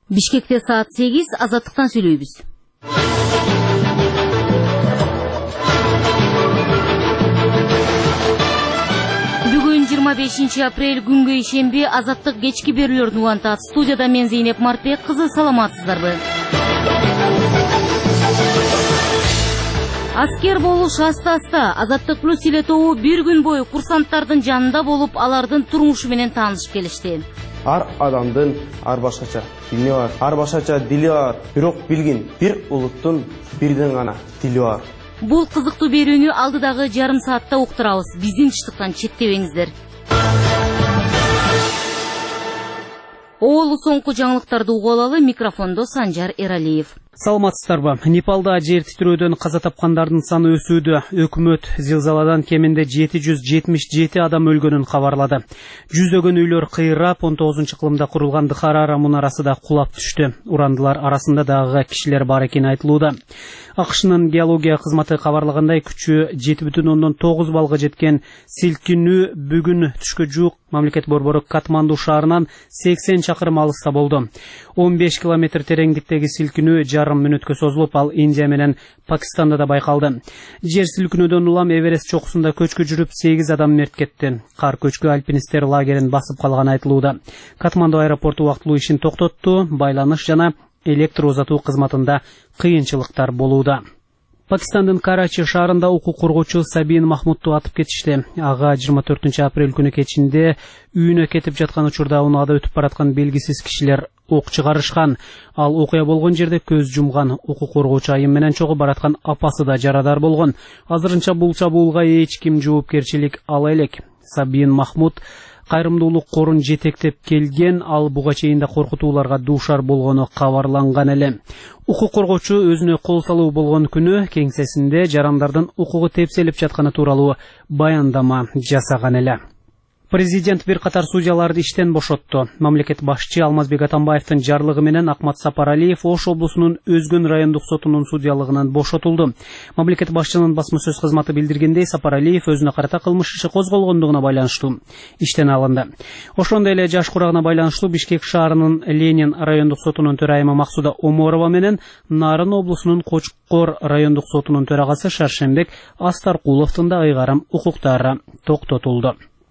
Бишкекте саат 8, Азаттыктан сүйлөйбүз. Бүгүн 25 апрель күнгө ишемби Азаттык кечки берүүлөрүн улантат. Студияда мен Зейнеп Мартбек кызы, саламатсыздарбы? Аскер болуш аста-аста. Азаттык плюс эле тобу бир күн бою курсанттардын жанында болуп, алардын турмушу менен таанышып келишти. Ар адамдын ар башкача дини бар, ар башкача дили бар. Бирок билгин бир улуттун бирден гана дили бар. Бул кызыктуу берүүнү алдыдагы жарым саатта уктурабыз. Биздин чыштыктан четтебеңиздер. Оолу соңку жаңылыктарды угуп алалы. Микрофондо Санжар Эралиев. Саламатсыздарбы? Непалда жер титирөөдөн каза тапкандардын саны өсүүдө. Өкмөт зилзаладан кеминде 777 адам өлгөнүн кабарлады. Жүздөгөн үйлөр кыйрап, 19-кылымда курулган Дхарара мунарасы да кулап түштү. Урандылар арасында дагы кишилер бар экени айтылууда. АКШнын геология кызматы кабарлагандай, күчү 7,9 балга жеткен силкинүү бүгүн түшкө жуук мамлекет борбору Катманду шаарынан 80 чакырым алыста болду. 15 километр тереңдиктеги силкинүү жарым мүнөткө созулуп, ал Индия менен Пакистанда да байкалды. Жер силкинүүдөн улам Эверест чокусунда көчкү жүрүп 8 адам мерт кетти. Кар көчкү альпинисттер лагерин басып калганы айтылууда. Катманду аэропорту убактылуу ишин токтотту, байланыш жана электр узатуу кызматында кыйынчылыктар болууда. Пакистандын Карачи шаарында укук коргоочу Сабин Махмудду атып кетишти. Ага 24 апрель күнү кечинде үйүнө кетип жаткан учурда унаада өтүп бараткан белгисиз кишилер ок чыгарышкан. Ал окуя болгон жерде көз жумган. Укук коргоочу айым менен чогуу бараткан апасы да жарадар болгон. Азырынча бул чабуулга эч ким жоопкерчилик ала элек. Сабин Махмуд кайрымдуулук корун жетектеп келген, ал буга чейин да коркутууларга дуушар болгону кабарланган эле. Укук коргоочу өзүнө кол салуу болгон күнү кеңсесинде жарандардын укугу тепселип жатканы тууралуу баяндама жасаган эле. Президент бир катар судьяларды иштен бошотту. Мамлекет башчы Алмазбек Атамбаевдин жарлыгы менен Акмат Сапаралиев Ош облусунун Өзгөн райондук сотунун судьялыгынан бошотулду. Мамлекет башчынын басма сөз кызматы билдиргендей, Сапаралиев өзүнө карата кылмыш иши козголгондугуна байланыштуу иштен алынды. Ошондой эле жаш курагына байланыштуу Бишкек шаарынын Ленин райондук сотунун төрайымы Максуда Оморова менен Нарын облусунун Кочкор райондук сотунун төрагасы Шаршембек Астаркуловдун да ыйгарым укуктары токтотулду.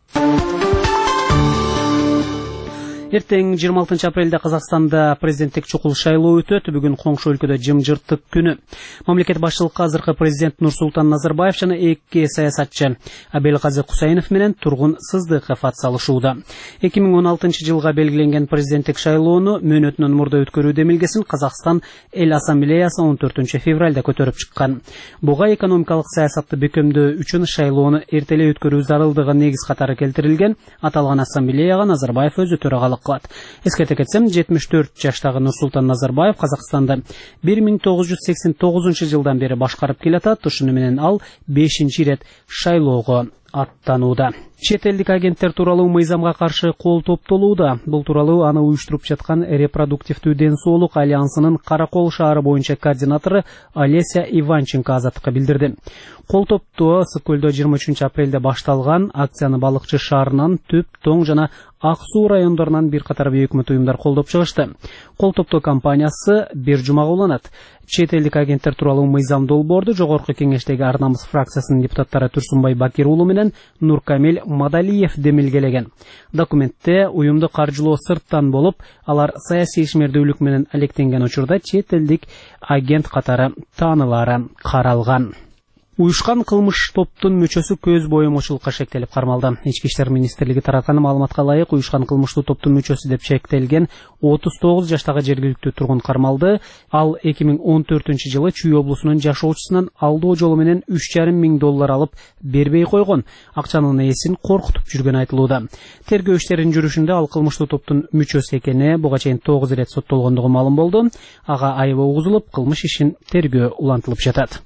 Эртең 26 апрелде Казакстанда президенттик чукул шайлоо өтөт. Бүгүн коңшу өлкөдө жымжырттык күнү. Мамлекет башчылыкка азыркы президент Нурсултан Назарбаев жана эки саясатчы Абелказы Кусайнов менен Тургун Сыздыков атсалышууда. 2016 жылга белгиленген президенттик шайлоону мөөнөтүнөн мурда өткөрүү демилгесин Казакстан Эл Ассамблеясы 14 февралда көтөрүп чыккан. Буга экономикалык саясатты бекемдөө үчүн шайлоону эртелей өткөрүү зарылдыгы негиз катары келтирилген. Аталган ассамблеяга Назарбаев өзү төрагалык кылат. Эскерте кетсем, 74 жаштагы Нурсултан Назарбаев Казакстанда 1989 жылдан бери башкарып келатат. Ушуну менен ал 5-рет шайлоого аттанууда. Чет элдик агенттер тууралуу мыйзамга каршы кол топтолууда. Бул тууралуу аны уюштуруп жаткан Репродуктивдүү ден соолук альянсынын Каракол шаары боюнча координатору Олеся Иванченко Азаттыкка билдирди. Кол топтоо Ысык көлдө 23 апрелде башталган акцияны Балыкчы шаарынан Түп, Тоң жана Ак Суу райондорунан бир катар бейөкмөт уюмдар колдоп чыгышты. Кол топтоо кампаниясы бир жумага уланат. Чет элдик агенттер тууралуу мыйзам долбоорду Жогорку кеңештеги Ардамыс фракциясынын депутаттары Турсунбай Бакир уулу менен Нуркамил Мадалиев демилгелеген. Документте уюмду каржылоо сырттан болуп, алар саясий ишмердүүлүк менен алектенген учурда чет элдик агент катары таанылары каралган. Уюшкан кылмыш топтун мүчөсү көз боемочулукка шектелип кармалды. Ички иштер министрлиги тараткан маалыматка ылайык, уюшкан кылмыштуу топтун мүчөсү деп шектелген 39 жаштагы жергиликтүү тургун кармалды. Ал 2014 жылы Чүй облусунун жашоочусунан алдоо жолу менен $3,5 миң алып бербей койгон. Акчанын ээсин коркутуп жүргөн айтылууда. Тергөө иштеринин жүрүшүндө ал кылмыштуу топтун мүчөсү экени буга чейин 9 ирет соттолгондугу маалым болду. Ага айыбы угузулуп, кылмыш ишин тергөө улантылып жатат.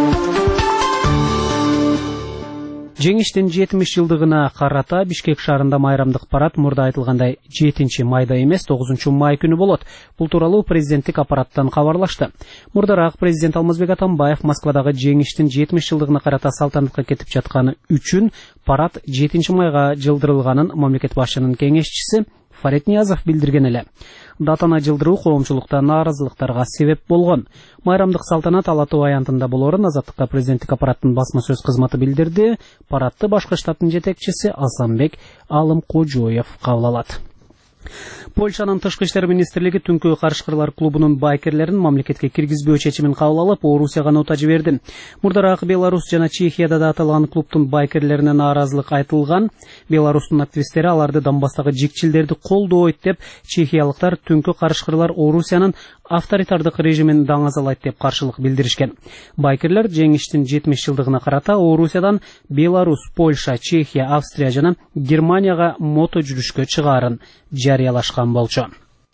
Жеңиштин 70 жылдыгына карата Бишкек шаарында майрамдык парад мурда айтылгандай 7 майда эмес 9 май күнү болот. Бул тууралуу президенттик аппараттан кабарлашты. Мурдараак президент Алмазбек Атамбаев Москвадагы жеңиштин 70 жылдыгына карата салтанатка кетип жатканы үчүн парад 7 майга жылдырылганын мамлекет башчынын кеңешчиси Фарид Ниязов билдирген эле. Датаны жылдыруу коомчулукта нааразылыктарга себеп болгон. Майрамдык салтанат Ала Тоо аянтында болорун Азаттыкка президенттик аппараттын басма сөз кызматы билдирди. Парадты башкы штаттын жетекчиси Асанбек Алымкожоев кабыл алат. Польшанын тышкы иштер министрлиги түнкү карышкырлар клубунун байкерлерин мамлекетке киргизбөө чечимин кабыл алып, Орусияга нота жиберди. Мурдараак Беларусь жана Чехияда да аталган клубтун байкерлерине нааразылык айтылган. Беларустун активисттери аларды Донбасстагы жикчилдерди колдойт деп, чехиялыктар түнкү карышкырлар Орусиянын авторитардык режимин даңазалайт деп каршылык билдиришкен. Байкерлер жеңиштин 70 жылдыгына карата Орусиядан Беларусь, Польша, Чехия, Австрия жана Германияга мото жүрүшкө чыгаарын жарыялашкан болчу.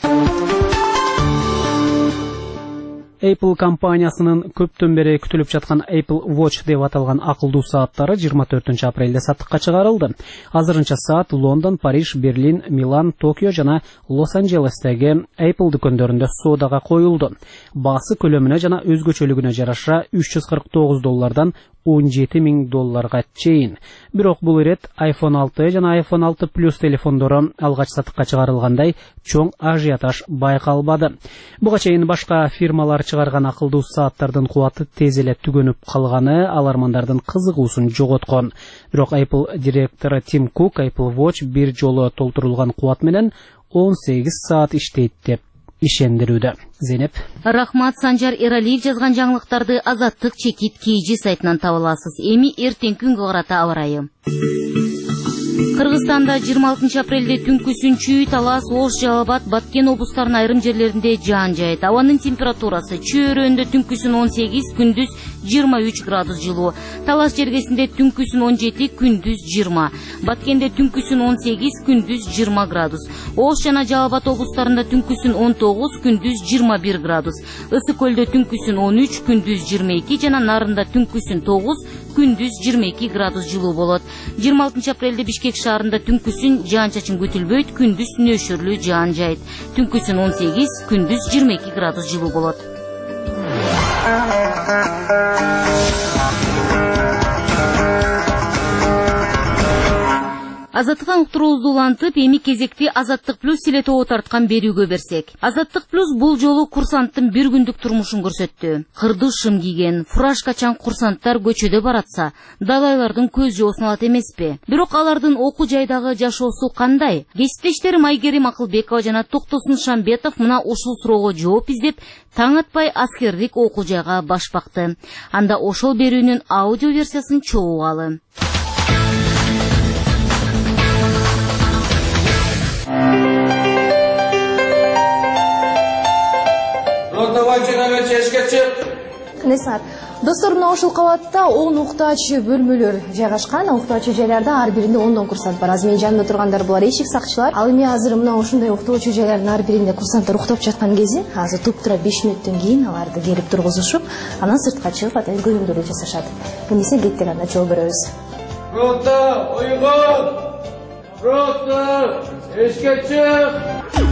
Apple компаниясынын көптөн бери күтүлүп жаткан Apple Watch деп аталган акылдуу сааттары 24 апрелде саттыкка чыгарылды. Азырынча саат Лондон, Париж, Берлин, Милан, Токио жана Лос-Анджелестеги Apple дүкөндөрүндө соодага коюлду. Баасы көлөмүнө жана өзгөчөлүгүнө жараша $349 $17 000 чейин. Бирок бул ирет iPhone 6 жана iPhone 6 Plus телефондору алгач сатыкка чыгарылгандай чоң ажиотаж байкалбады. Буга чейин башка фирмалар чыгарган акылдуу сааттардын кубаты тез эле түгөнүп калганы алармандардын кызыгуусун жоготкон. Бирок Apple директору Тим Кук Apple Watch бир жолу толтурулган кубат менен 18 саат иштейт деп ишендирүүдө. Зейнеп. Рахмат. Санжар Эралиев жазган жаңылыктарды Азаттык чекит KG сайтынан таба аласыз. Эми эртең күнгө карата аба ырайы. Кыргызстанда 26 апрелде түнкүсүн Чүй, Талас, Ош, Жалал Абад, Баткен облустарынын айрым жерлеринде жаан жайт. Абанын температурасы чөйрөндө түнкүсүн 18, күндүз 23 градус жылуу. Талас жергесинде түнкүсүн 17, күндүз 20. Баткенде түнкүсүн 18, күндүз 20 градус. Ош жана Жалал Абад облустарында түнкүсүн 19, күндүз 21 градус. Ысык көлдө түнкүсүн 13, күндүз 22 жана Нарында түнкүсүн 9, күндүз 22 градус жылуу болот. 26 апрелде Бишкек шаарында түнкүсүн жаан-чачын күтүлбөйт, күндүз нөшөрлүү жаан жайт. Түнкүсүн 18, күндүз 22 градус жылуу болот. Азаттыктан уктуруубузду улантып, эми кезекти Азаттык плюс телетоо тарткан берүүгө берсек. Азаттык плюс бул жолу курсанттын бир күндүк турмушун көрсөттү. Кырды шым кийген, фуражкачан курсанттар көчөдө баратса, далайлардын көз жоосун алат эмеспи? Бирок алардын окуу жайдагы жашоосу кандай? Кесиптештерим Айгерим Акылбекова жана Токтосун Шамбетов мына ушул суроого жооп издеп, таң атпай аскердик окуу жайга баш бакты. Анда ошол берүүнүн аудио версиясын чогугалы. Достор, мына ушул кабатта 10 уктаачы бөлмөлөр жайгашкан. Уктаачы жайларда ар биринде 10 курсант бар. Азыр менин жанымда тургандар булар эшик сакчылар. Ал эми азыр мына ушундай уктоочу жайлардын ар биринде курсанттар уктап жаткан кези, азыр туп-тура 5 мүнөттөн кийин аларды келип тургузушуп, анан сыртка чыгып атайын көйгөндөрдү жасашат. Эмесе кеттик анда жол беребиз. Рота, уйгун! Рота, эшикке чык!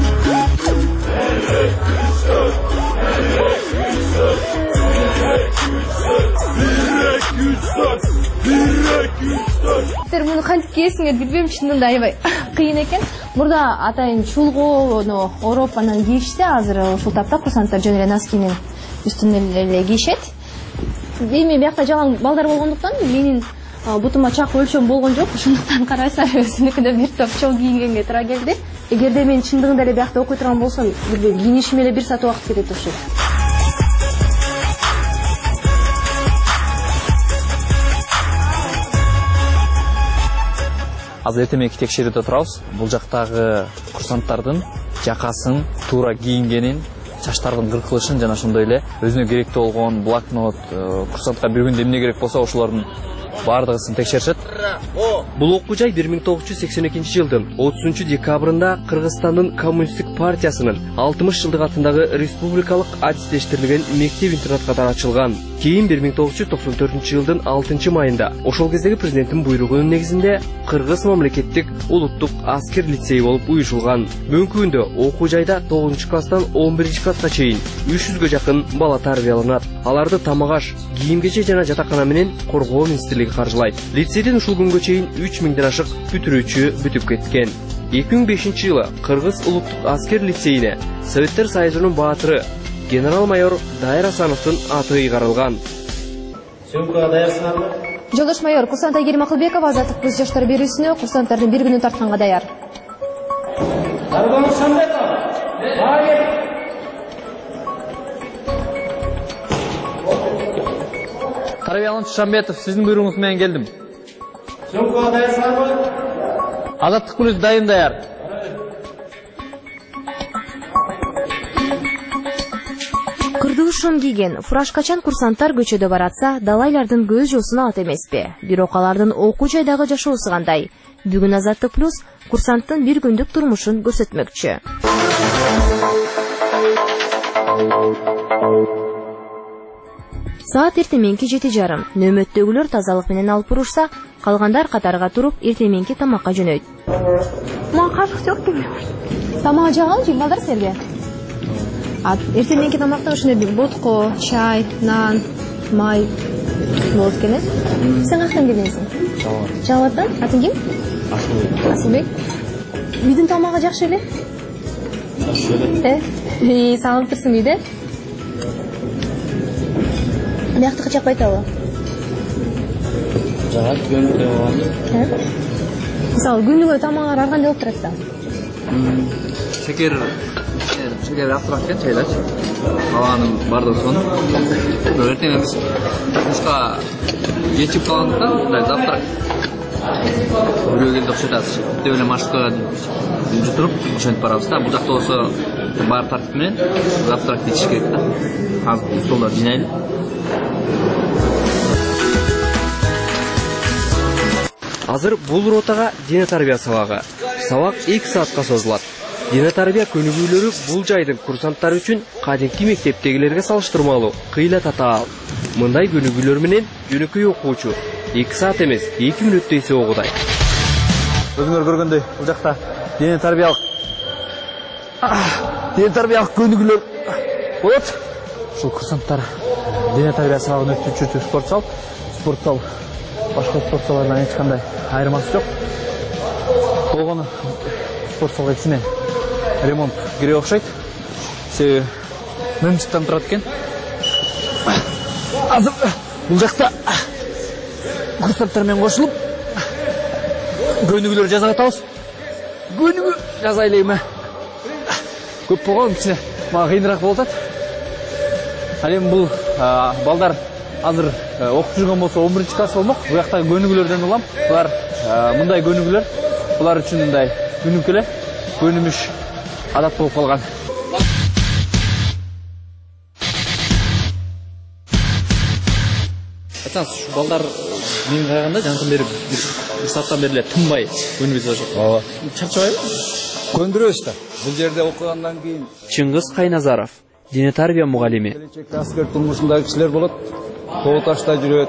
Муну кантип кийесиңер билбейм, чынында аябай кыйын экен. Мурда атайын чулгоону Европанан кийишти, азыр ушул тапта курсанттар жөн эле носки менен үстүнөн эле кийишет. Эми биякта жалаң балдар болгондуктан менин бутума чак өлчөм болгон жок, ошондуктан караса өзүнүкүнө бир топ чоң кийингенге туура келди. Эгерде мен чындыгында эле биякта окуй турган болсом, билбейм, кийинишиме эле 1 саат убакыт кетет ушул. Азыр эртең текшерүүдө турабыз. Бул жактагы курсанттардын жакасын, туура кийингенин, чачтардын кыркылышын жана ошондой эле өзүнө керектүү болгон блокнот, курсантка бир күндө эмне керек болсо ошолордун бардыгысын текшеришет. Бул окуу жай 1982 жылдын 30 декабрында Кыргызстандын Коммунисттик партиясынын 60 жылдык атындагы республикалык адистештирилген мектеп-интернат катары ачылган. Кийин 1994 жылдын 6 майында ошол кездеги президенттин буйругунун негизинде Кыргыз мамлекеттик улуттук аскер лицейи болуп уюшулган. Бүгүнкү күндө окуу жайда 9 класстан 11 класска чейин 300гө жакын бала тарбияланат. Аларды тамак-аш, кийим-кечек жана жатакана менен коргоо министрлиги каржылайт. Лицейден ушул күнгө чейин 3000ден ашык бүтүрүүчү бүтүп кеткен. 2005 жылы Кыргыз улуттук аскер лицейине Советтер Союзунун баатыры генерал-майор Дайыр Асановдун аты ыйгарылган. Съемкага даярсыңарбы? Жолдош майор курсант Айгерим Акылбекова азаттык көз жаштар берүүсүнө курсанттардын 1 күнүн тартканга даяр. Тарбиялан Шамбетов, сиздин буйругуңуз менен келдим. Съемкага даярсыңарбы? Азаттык плюс дайым даяр. Кырдыгы шым кийген фуражкачан курсанттар көчөдө баратса, далайлардын көз жоосуна ат эмеспи. Бирок алардын окуу жайдагы жашоосу кандай? Бүгүн Азаттык плюс курсанттын 1 күндүк турмушун көрсөтмөкчү. Саат эртеменки 7:30. Нөмөттөгүлөр тазалык менен алып урушса, калгандар катарга туруп эртеменки тамакка жөнөйт. Мага кашык жок дейм. Тамак жаган жейм балдар силерге. Эртеменки тамактан ушундай ботко, чай, нан, май болот экен. Сен каяктан келдиңсиң? Жалаттан. Атың ким? Асылбек. Үйдүн тамагы жакшы эле? Жакшы эле. Сагынып турсуң үйдө? Мыяктыкы жакпайт абы? Жагат көнүгө. Мисалы күнүгө тамагыңар ар кандай болуп турат да? Шекер асырак экен чайлач. Абанын бардыгы сонун. Эртең эмес турмушка жетип калгандыктан мындай завтрак. Бирөө келди окшойт азыр. Деп эле маршруткага жүрүп ошентип барабыз да. Бул жакта болсо бар тартип менен завтрак ичиш керек да. Азыр столдорду жыйнайлы. Азыр бул ротага дене тарбия сабагы. Сабак 2 саатка созулат. Дене тарбия көнүгүүлөрү бул жайдын курсанттары үчүн кадимки мектептегилерге салыштырмалуу кыйла татаал. Мындай көнүгүүлөр менен жөнөкөй окуучу 2 саат эмес 2 мүнөттө эсе окудай. Өзүңөр көргөндөй бул жакта дене тарбиялык көнүгүүлөр болот. Ушул курсанттар дене тарбия сабагын өткөрүчү спортзал башка спортзалдардан эч кандай айырмасы жок. Болгону спортзалга кичине ремонт керек окшойт. Себеби мымчыктан турат экен. Азыр бул жакта курсанттар менен кошулуп көнүгүүлөр жасап атабыз. Көнүгүү жасайлы эме. Көп болгон кичине мага кыйыныраак болуп атат. Ал эми бул балдар азыр окуп жүргөн болсо 11 класс болмок. Бу жактагы көнүгүүлөрдөн улам. Булар мындай көнүгүүлөр булар үчүн мындай күнүмкө эле көнүмүш адат болуп калган. Айтсаңыз, ушу балдар мен караганда жанатан бери бир сааттан бери эле тынбай көнүгүү жасашат. Ооба. Чарчабайбы? Көндүрөбүз да. Бул жерде окугандан кийин Чыңгыз Кайназаров, дене тарбия мугалими. Келечекте аскер турмушундагы кишилер болот. Тоо ташта жүрөт.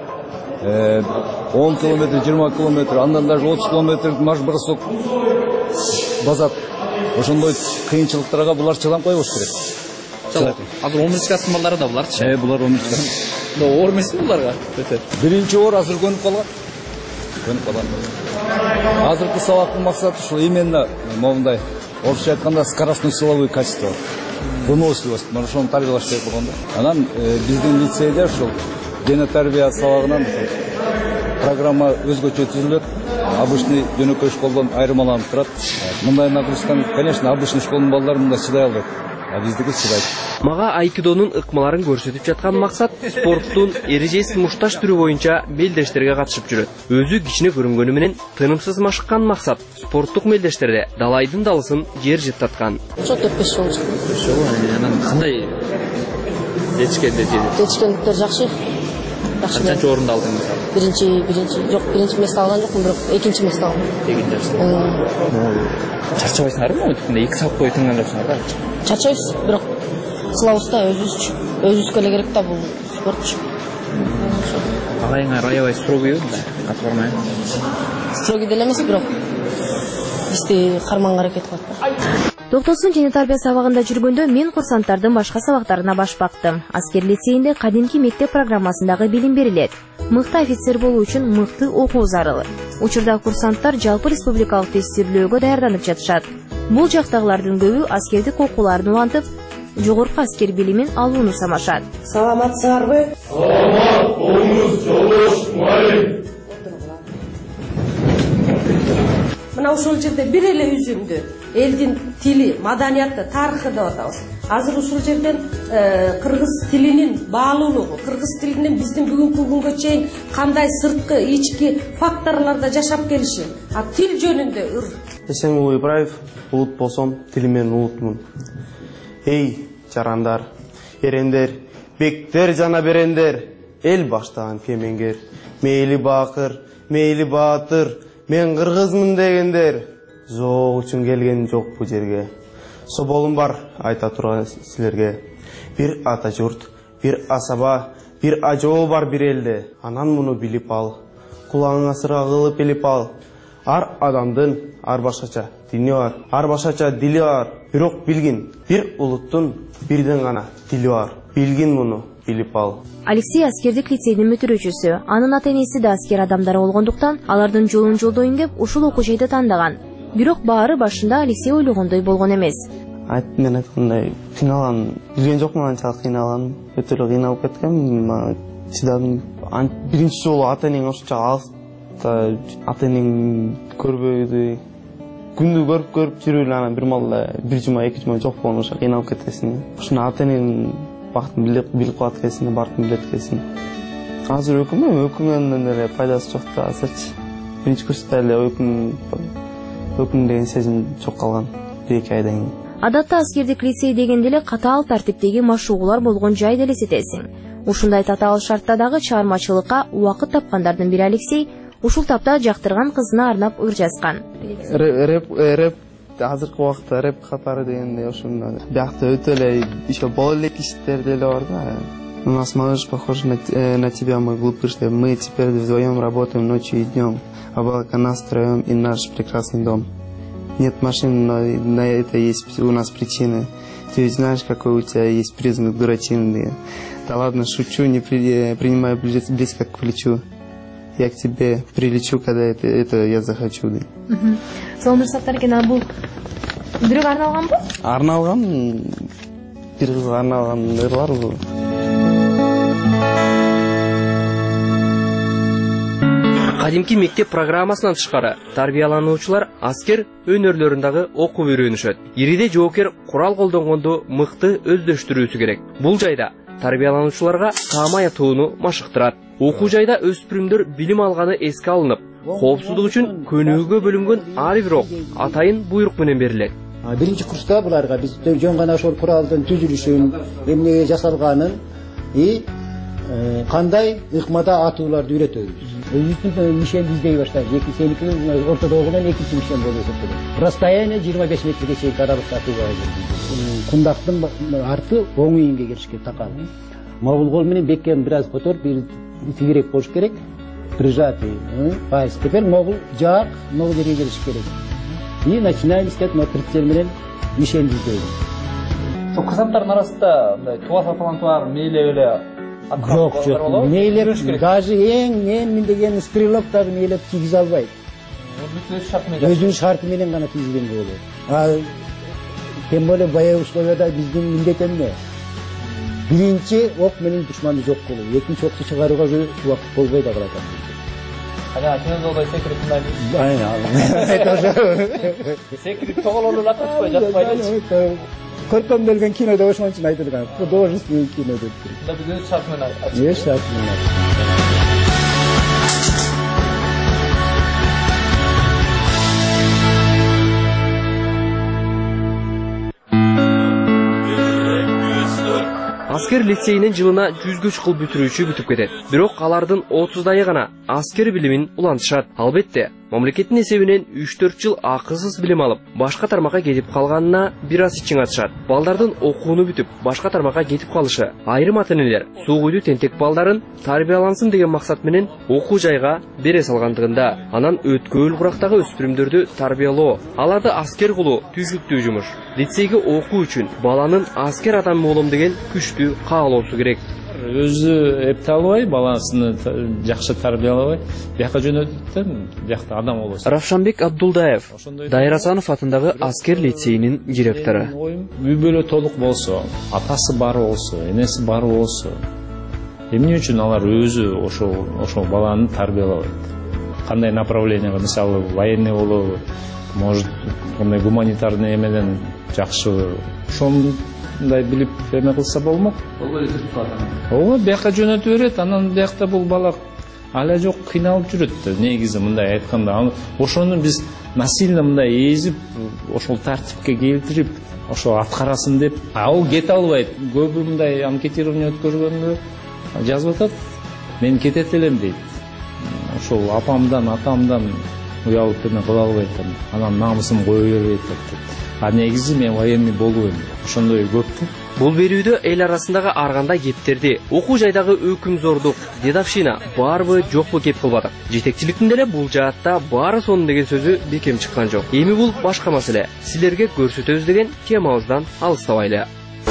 10 километр, 20 километр, андан даже 30 километр марш-бросок базат. Ошондой кыйынчылыктарга булар чыдам койбош керек. Азыр 11 класстын балдары да буларчы. Булар 11 класс. Оор эмеспи буларга? Биринчи оор азыр көнүп калган. Азыркы сабактын максаты ушул именно моундай орусча айтканда скоростной силовой качество. Выносливость, мына ошону тарбиялаш керек болгондо. Анан биздин лицейде ушул дене тарбия сабагынан программа өзгөчө түзүлөт. Обычный жөнөкөй школдон айырмаланып турат. Мындай нагрузканы, конечно, обычный школдун балдары мындай чыдай албайт. А биздики чыдайт. Мага айкидонун ыкмаларын көрсөтүп жаткан максат спорттун эрежесиз мушташ түрү боюнча мелдештерге катышып жүрөт. Өзү кичине көрүнгөнү менен тынымсыз машыккан максат спорттук мелдештерде далайдын далысын жер жыттаткан. Ошо 4-5 жыл. Анан кандай Жетишкендиктер жакшы. Канча орунду алдыңыз? Биринчи место алган жокмун, бирок экинчи место алдым. Чарчабайсыңарбы? 2 саат бою тынган жоксуңар да? Чарчайбыз, бирок кылабыз да өзүбүзгө эле керек да бул спорт. Агайыңар аябай строгойбу да, катыбармай. Строгой деле эмес, бирок бизди карманга аракет кылат да. Токтосун жене тарбия сабагында жүргөндө мен курсанттардын башка сабактарына баш бактым. Аскер лицейинде кадимки мектеп программасындагы билим берилет. Мыкты офицер болуу үчүн мыкты окуу зарыл. Учурда курсанттар жалпы республикалык тестирлөөгө даярданып жатышат. Бул жактагылардын көбү аскердик окууларын улантып, жогорку аскер билимин алууну самашат. Саламатсыңарбы? Саламат болуңуз, жолдош мугалим. Мына ушул жерде бир эле үзүндү элдин тили, маданияты, тарыхы деп атабыз. Азыр ушул жерден кыргыз тилинин баалуулугу, кыргыз тилинин биздин бүгүнкү күнгө чейин кандай сырткы, ички факторлордо жашап келиши, тил жөнүндө Эсенғұл Ибраев, улут болсом, тилимен улутмун. Эй, жарандар, эрендер, бектер жана берендер, эл баштаган кемеңгер, мейли бакыр, мейли баатыр, мен кыргызмын дегендер, зоог үчүн келген жок бу жерге. Соболум бар, айта турган силерге. Бир ата журт, бир асаба, бир ажоо бар бир элде. Анан муну билип ал, кулаңыңа сырга кылып билип ал. Ар адамдын ар башкача дини бар, ар башкача дили бар. Бирок билгин, бир улуттун бирден гана дили бар. Билгин муну, билип ал. Алексей аскердик лицейдин мүтүрүүчүсү, анын ата-энеси да аскер адамдар болгондуктан, алардын жолун жолдойн деп ушул окуу жайды тандаган. Бирок баары башында Алексей ойлогондой болгон эмес. Мен айткандай, кыйналган, билген жокмун, анчалык кыйналган, өтө эле кыйналып кеткем. Чыдадым. Биринчи жолу ата-энең ошончо алыс, ата-энең көрбөйдү. Күндү көрүп жүрүп анан бир малда бир жума, эки жума жок болгон ошо кыйналып кетесиң. Ошону ата-энең бактын билип калат экенсиң, бартын билет экенсиң. Азыр өкүнгөндөн эле пайдасы жок да, азырчы. Биринчи курста эле өкүн деген сезим жок калган, 1-2 айдан кийин. Адатта аскердик лицей дегенде эле катаал тартиптеги машыгуулар болгон жайды элестетесиң. Ушундай татаал шартта дагы чыгармачылыкка убакыт тапкандардын бири Алексей ушул тапта жактырган кызына арнап ыр жазган. Рэп азыркы убакытта рэп катары дегенде ошондой. Биякта өтө эле еще боло элек иштер деле бар да. У нас малыш похож на тебя, мой глупыш. Мы теперь вдвоем работаем ночью и днем. Облака нас втроем и наш прекрасный дом. Нет машин, но на это есть у нас причины. Ты ведь знаешь, какой у тебя есть признак дурачины. Да ладно, шучу, не принимай близко к плечу. Я к тебе прилечу, когда это я захочу. Сонун саттар экен, бул бирок арналганбы? Арналган, бир кызга арналган ырлар бул. Кадимки мектеп программасынан тышкары тарбиялануучулар аскер өнөрлөрүн дагы окуп үйрөнүшөт. Ириде жоокер курал колдонгондо мыкты өздөштүрүүсү керек. Бул жайда тарбиялануучуларга таамай атууну машыктырат. Окуу жайда өспүрүмдөр билим алганы эске алынып, коопсуздук үчүн көнүүгө бөлүнгөн ар бир ок атайын буйрук менен берилет. Биринчи курста буларга биз жөн гана ошол куралдын түзүлүшүн, эмнеге жасалганын кандай ыкмада атууларды үйрөтөбүз. Өзүбүздүн мишенди издей баштайбыз. Сеникинин ортодогунан экинчи мишен болуп эсептелет. Расстояние 25 метрге чейин арабызда атууга келди. Кундактын арты оң ийинге келишке такал. Могул кол менен беккен бир аз которуп, бир тигирээк болуш керек. Прижатый. Теперь могул жаак, могул жерге келиш керек. И начинаем искать на прицел менен мишенди издейбиз. Курсанттардын арасында туа сатылган туар мейли эле Жоқ, мейлеп, даже ең деген стрелок даже мейлеп тигиз албайт. Өзүнүн шарты менен гана тигизген болот. Тем более баягы условияда биздин милдет эмне? Биринчи ок менен душманды жок кылуу, экинчи окты чыгарууга убакыт болбой да калат. Ана Тензолдой секрет мындай. Айна. Секрет тоголору латышпай жатпайдычы. Көркөмдөлгөн кинодо ошон үчүн айтылган. Художественный кино деп. Да биз өз шарт менен айтабыз. Өз шарт менен. Аскер лицейинин жылына 100 чукул бүтүрүүчү бүтүп кетет. Бирок алардын 30дайы гана аскер билимин улантышат. Албетте, мамлекеттин эсебинен 3-4 жыл акысыз билим алып, башка тармакка кетип калганына бир аз ичиң ачышат. Балдардын окууну бүтүп, башка тармакка кетип калышы. Айрым ата-энелер суу куйду тентек балдарын тарбиялансын деген максат менен окуу жайга бере салгандыгында, анан өткөөл курактагы өспүрүмдөрдү тарбиялоо, аларды аскер кылуу түзүктүү жумуш. Лицейге окуу үчүн баланын аскер адам болом деген күчтүү каалоосу керек. Өзү эпте албай, баласыны жакшы тарбиялабай, бияка жөнөтүп да, биякта адам болосун. Равшанбек Абдулдаев, Дайыр Асанов атындагы аскер лицейинин директору. Үй бүлө толук болсо, атасы бар болсо, энеси бар болсо, эмне үчүн алар өзү ошол баланы тарбиялабайт? Кандай направленияга, мисалы, военный болобу, может, ондай гуманитарный эмеден жакшы, ошондой билип эме кылса болмок. Ооба, бияка жөнөтүп берет, анан биякта бул бала ала жок кыйналып жүрөт да. Негизи мындай айтканда, ошону биз насильно мындай эзип, ошол тартипке келтирип, ошол аткарасын деп, ал кете албайт. Көбү мындай анкетирование өткөргөндө жазып атат, мен кетет элем дейт. Ошол апамдан, атамдан уялып эме кыла албайт, анан намысым кое бербейт деп. А негизи мен военный болуп эм. Ошондой көп да. Бул берүүдө эл арасындагы ар кандай кептерди, окуу жайдагы өкүмзордук, дедовщина барбы жокпу кеп кылбадык. Жетекчиликтин деле бул жаатта баары сонун деген сөзү бекем чыккан жок. Эми бул башка маселе. Силерге көрсөтөбүз деген темабыздан алыстабайлы.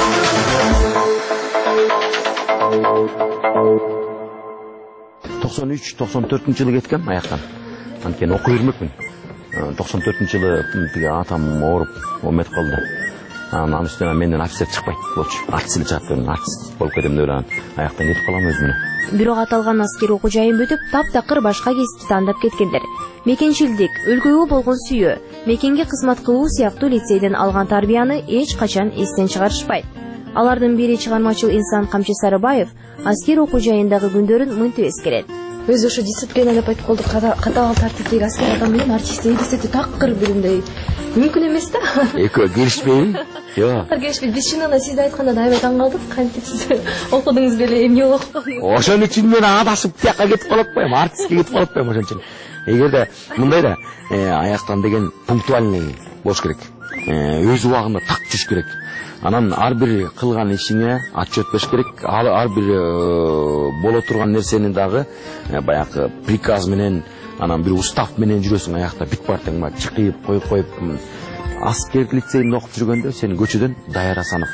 93-94 жылы кеткем аяктан. Анткени окуй бермекмин. 94 жылы тиги атам ооруп омет калды. Анан үстүнө менден офицер чыкпайт болчу. Артист эле чыгат деп, артист болуп кетем деп эле аяктан кетип калам өзүмө. Бирок аталган аскер окуу жайын бүтүп, таптакыр башка кесипти тандап кеткендер. Мекенчилдик, өлкөгө болгон сүйүү, мекенге кызмат кылуу сыяктуу лицейден алган тарбияны эч качан эстен чыгарышпайт. Алардын бири чыгармачыл инсан Камчы Сарыбаев аскер окуу жайындагы күндөрүн мынтип эскерет. Өзү ошо дисциплина деп айткып болдук, катаал тартиптеги аскер адам менен артистти элестетүү такыр биринде мүмкүн эмес да. Экөө келишпейби? Жок. Келишпейт. Биз чынында сизди айтканда да аябай таң калдык. Кантип сиз окудуңуз беле эмне окудуңуз? Ошон үчүн мен адашып тияка кетип калып атпайм, артистке кетип калып атпайм ошон үчүн. Эгерде мындай да аяктан деген пунктуальный болуш керек. Өз убагында так жүрүш керек. Анан ар бир кылган ишиңе отчет бериш керек. Ар бир боло турган нерсени дагы баягы приказ менен, анан бир устав менен жүрөсүң аякта бүт бартың ба чыкып коюп аскер лицейинде окуп жүргөндө сен көчөдөн Дайыр Асанов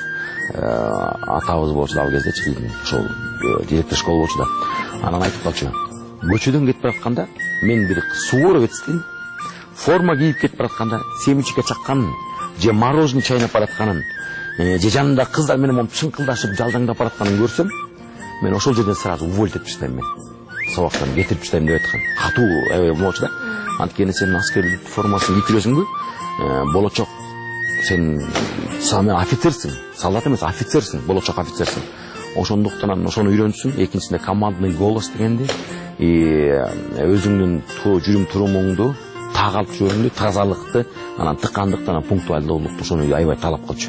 атабыз болчу ал кездечи, ошол директор школа болчу да. Анан айтып калчу. Көчөдөн кетип баратканда мен бир суворовецтин форма кийип кетип баратканда семечке чакканын, же мороженое чайнап баратканын, же жанында кыздар менен монтип шыңкылдашып жалдаңдап баратканын көрсөм, мен ошол жерден сразу уволить этип таштайм мен. Сабактан кетирип таштайм деп айткан. Катуу аябай болчу да. Анткени сен аскерлик формасын кийип болочок сен саме офицерсиң, солдат эмес, офицерсиң, болочок офицерсиң. Ошондуктан ошону үйрөнсүң. Экинчисинде командный голос дегенди, өзүңдүн жүрүм турумуңду, так алып жүрүүңдү, тазалыкты, анан тыкандыкты, анан пунктуалдуулукту ошону аябай талап кылчу.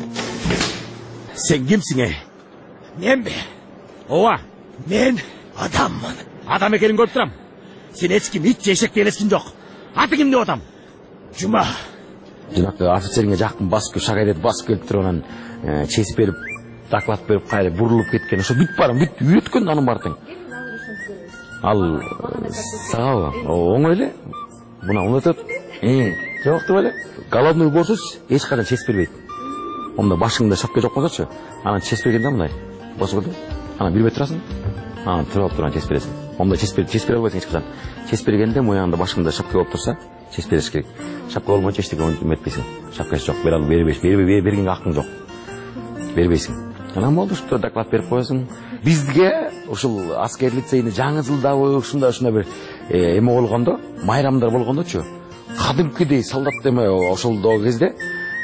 Сен кимсиң? Менби? Ооба, мен адаммын. Адам экенин көрүп турам. Сен эч ким, ит же эшек эмесиң жок. Аты ким деп атам? Жума. Жанакы офицерге жакын басып, шагайдет басып келип туруп анан чесип берип, доклад берип, кайра бурулуп кеткен. Ошо бүт барым, бүт үйрөткөн анын бартың. Ал сага оңой эле. Мына унутуп, жок деп эле. Головной болсоз эч качан чесип бербейт. Онда башыңда шапка жок болсочу, анан чесип бергенде мындай басып келди. Анан билбей турасың. Анан туруп алып турган чесип бересиң. Онда чесип бере албайсың эч качан. Чесип бергенде моягында башыңда шапка болуп турса, чесип бериш керек. Шапка болмойчу эчтеке эметпейсиң. Шапкасы жок, бергенге акың жок. Бербейсиң. Анан болду, ушул доклад берип коесуң. Бизге ушул аскер лицейине жаңы жылда ушундай бир эме болгондо, майрамдар болгондочу, кадимкидей солдат эме ошол кезде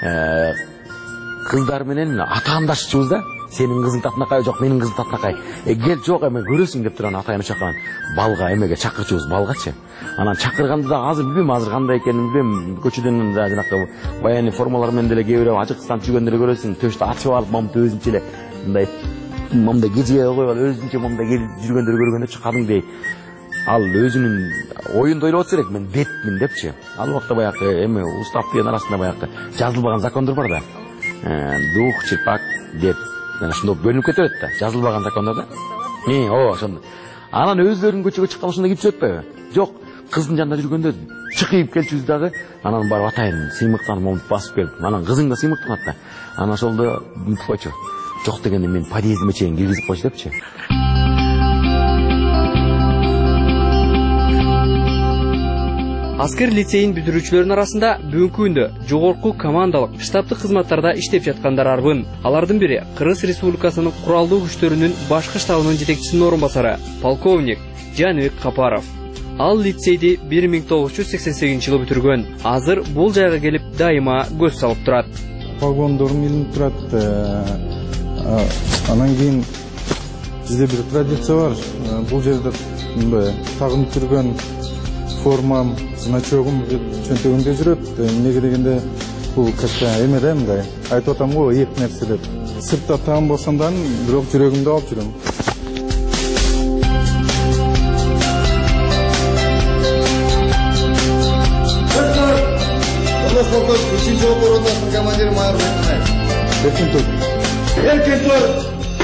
кыздар менен атаандашчубуз да. Сенин кызың татынакай жок, менин кызым татынакай. Кел жок эме көрөсүң деп турган атайын чакырган. Балга эмеге чакырчубуз, балгачы. Анан чакырганда да азыр билбейм, азыр кандай экенин билбейм. Көчөдөн жанакы военный формалар менен деле кээ бирөө ажыксызданып жүргөндөрдү көрөсүң. Төштө ачып алып, момду өзүнчө эле мындай гежеге коюп алып, өзүнчө момду жүргөндөрдү көргөндө кадимдей ал өзүнүн оюнду ойлоп атса керек, мен бетмин депчи. Ал убакта баягы эми устав деген арасында баягы жазылбаган закондор бар да. Дух, чирпак деп ошондо бөлүнүп кете берет да. Жазылбаган закондор да. Ошондо. Анан өздөрүнүн көчөгө чыккан ошондо кирип өтпөйбү? Жок, кыздын жанында жүргөндө чыкып келчүбүз дагы, анан барып атайын сыймыктанып момунтуп басып келип, анан кызың да сыймыктанат да. Анан ошолдо мынтип койчу. Жок дегенде мен подъездиме чейин киргизип койчу депчи. Аскер лицейин бүтүрүүчүлөрүнүн арасында бүгүнкү күндө жогорку командалык штабтык кызматтарда иштеп жаткандар арбын. Алардын бири Кыргыз Республикасынын куралдуу күчтөрүнүн башкы штабынын жетекчисинин орун басары полковник Жаныбек Капаров. Ал лицейди 1988 жылы бүтүргөн. Азыр бул жайга келип дайыма көз салып турат. Погондорум илинип турат. Анан кийин бизде бир традиция бар. Бул жерде тагынып жүргөн формам, значогум чөнтөгүмдө жүрөт. Эмнеге дегенде бул как-то эме да мындай. Айтып атам го, эки нерсе деп. Сыртта таам болсом да, бирок жүрөгүмдө алып жүрөм. Üçüncü okulundasın komandiri Майор Бекмаев. Эркин тур.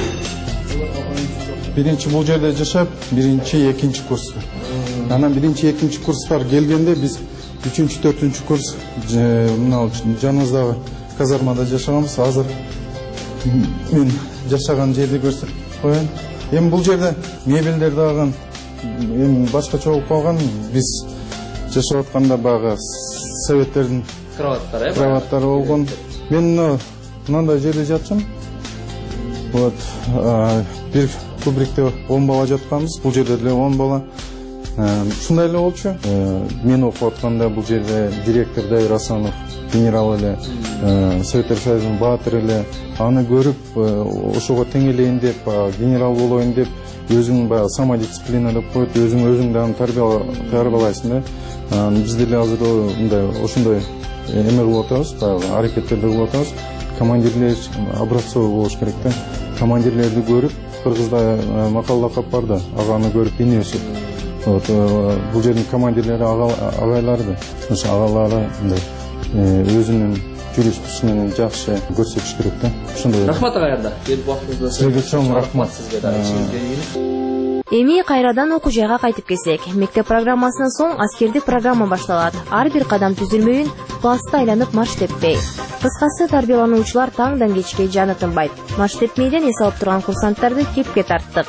Биринчи бул жерде жашап, биринчи, экинчи курс. Анан биринчи, экинчи курстар келгенде биз 3-4 курс мына жаныбыздагы казармада жашаганбыз. Азыр мен жашаган жерди көрсөтүп коеюн. Эми бул жерде мебелдер дагы эми башкача болуп калган. Биз жашап атканда багы советтердин кроваттары болгон. Мен мындай жерде жатчым. Вот бир кубрикте 10 бала жатканбыз. Бул жерде деле 10 бала. Ушундай эле болчу. Мен окуп атканда бул жерде директор Давир Асанов, генерал эле, Советтер Союзунун баатыры эле. Аны көрүп, ошого теңелейин деп, генерал болоюн деп, өзүң баягы самодисциплина деп коет, өзүң дагы тарбиялайсың да. Биз деле азыр мындай ошондой эме кылып атабыз, баягы аракеттерди кылып атабыз. Командирлер образцовый болуш керек да. Командирлерди көрүп, Кыргызда макал лакап бар да, аганы көрүп ине өсөт. Вот бул жердин командирлери агайларды, ошо агалары мындай өзүнүн жүрүш менен жакшы көрсөтүш керек да. Ошондой. Рахмат агайда. Келип убактыңызда. Сизге чоң рахмат. Сизге дагы. Эми кайрадан окуу жайга кайтып келсек, мектеп программасынан соң аскердик программа башталат. Ар бир кадам түзүлмөйүн класста айланып марш теппей. Кыскасы тарбиялануучулар таңдан кечке жаны тынбайт. Марш тепмейден эс алып турган курсанттарды кепке тарттык.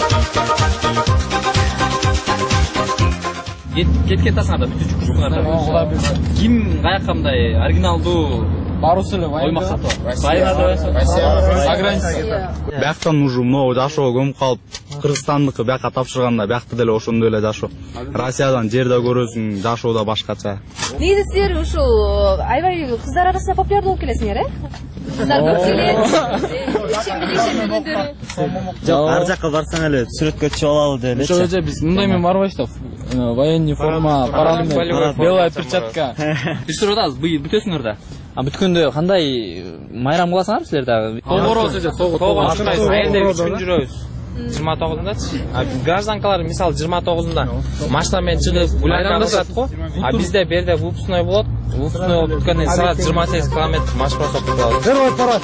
Кетке тасаңарда бүтүнчү курсуңарда. Ким каяка мындай оригиналдуу баруусу эле ой максаты бар. Бияктан уже много жашоо көмүп калып, Кыргызстандыкы бияка тапшырганда биякта деле ошондой эле жашоо. Россиядан жерде көрөсүң, жашоо да башкача. Негизи силер ушул аябай кыздар арасында популяр болуп келесиңер, Кыздар көп келет. Жок, ар жакка барсаң эле сүрөткө түшүп алалы деп элечи. Ошо эле биз мындай мен барбайбыз. Военный форма, парадный, белая перчатка. Биз сурап атабыз, быйыл бүтөсүңөр да. Бүткөндө кандай майрам кыласыңар силер дагы? Тогороз эже, тогороз. Айында 3 күн жүрөбүз. 29-да. Гражданкалар мисалы 29-да машинамен чыгып гулянка кылышат го. А бизде берде выпускной болот. Выпускной болуп бүткөндөн саат 28 км марш басып кетебиз. Давай, пора.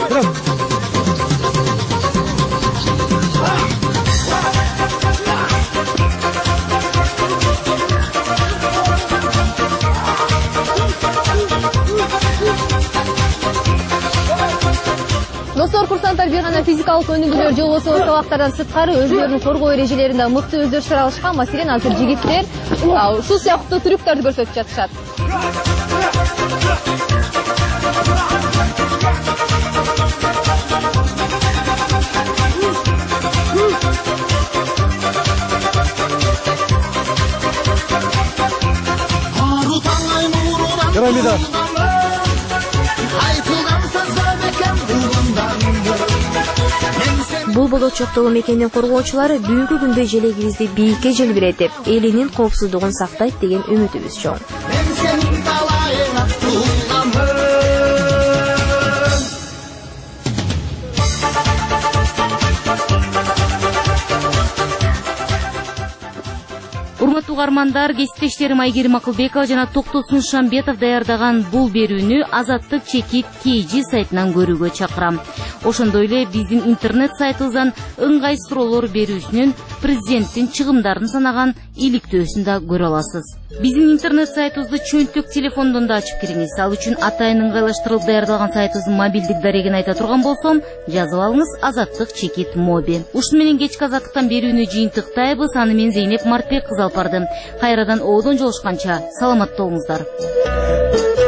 Достор, курсанттар бир гана физикалык өнүгүүлөр же болбосо сабактардан сырткары өзлөрүнүн коргоо эрежелеринде мыкты өзгөрүштөр алышкан. Маселен, азыр жигиттер ушул сыяктуу трюктарды көрсөтүп жатышат. Пирамида. Бул болочоктогу мекендин коргоочулары бүгүнкү күндө желегибизди бийикке желбиретип, элинин коопсуздугун сактайт деген үмүтүбүз чоң. урматтуу угармандар, кесиптештерим Айгерим Акылбекова жана Токтосун Шамбетов даярдаган бул берүүнү Азаттык Чекит KG сайтынан көрүүгө чакырам. Ошондой эле биздин интернет сайтыбыздан ыңгай суроолор берүүсүнүн президенттин чыгымдарын санаган иликтөөсүн да көрө аласыз. Биздин интернет сайтыбызды чөнтүк телефондон да ачып кириңиз. Ал үчүн атайын ыңгайлаштырылып даярдалган сайтыбыздын мобилдик дарегин айта турган болсом, жазып алыңыз Азаттык Чекит моби. Ушуну менен кечки азаттыктан берүүнү жыйынтыктайбыз. Аны мен Зейнеп Мартбек кызы алып бардым. Кайрадан оодон жолушканча саламатта болуңуздар.